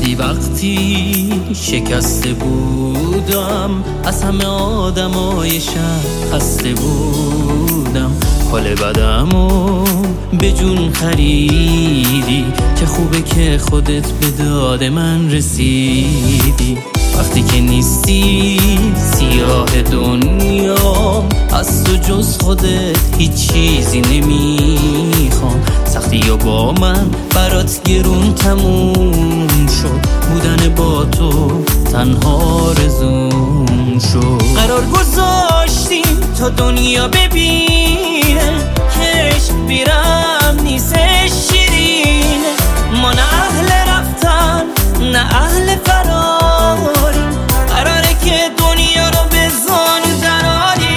وقتی شکسته بودم، از همه آدمای شهر خسته بودم. حال بدمو به جون خریدی، که خوبه که خودت به داد من رسیدی. وقتی که نیستی سیاه دنیا، از تو جز خودت هیچ چیزی نمیخوام. سختی یا با من برات گرون تموم شد، بودن با تو تنها رزوم شد. قرار گذاشتیم تا دنیا ببینه که عشق بیرم نیستش شیرینه. ما نه اهل رفتن نه اهل فراریم، قراره که دنیا رو به زانو دراریم.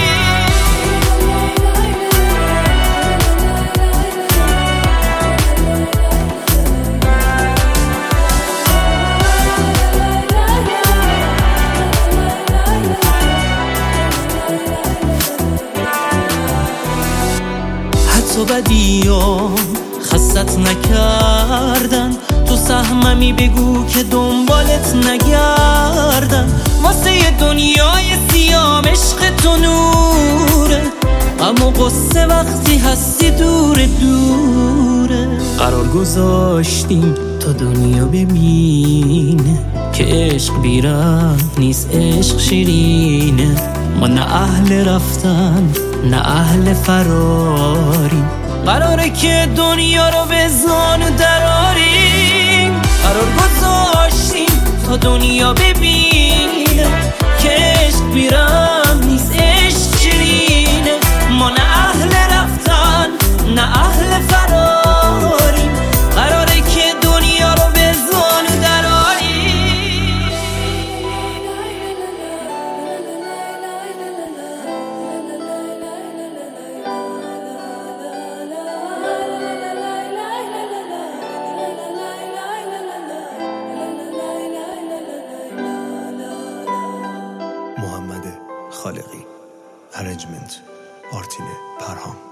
حتی بدیام خستت نکردن، تو سهممی بگو که دنبالت نگردن. واسه دنیای سیام عشق تو نوره، اما قصه وقتی هستی دور دوره. قرار گذاشتیم تا دنیا ببینه که عشق بیرم نیست، عشق شیرینه. ما نه اهل رفتن نه اهل فراریم، قراره که دنیا رو به زانو دراریم. قرار گذاشتیم تا دنیا ببینه که عشق بیرم نیست، عشق شیرینه. ما نه اهل رفتن نه اهل فراریم، قراره که دنیا رو به زانو دراریم. محمد خالقی، ارنجمنت آرتین پرهام.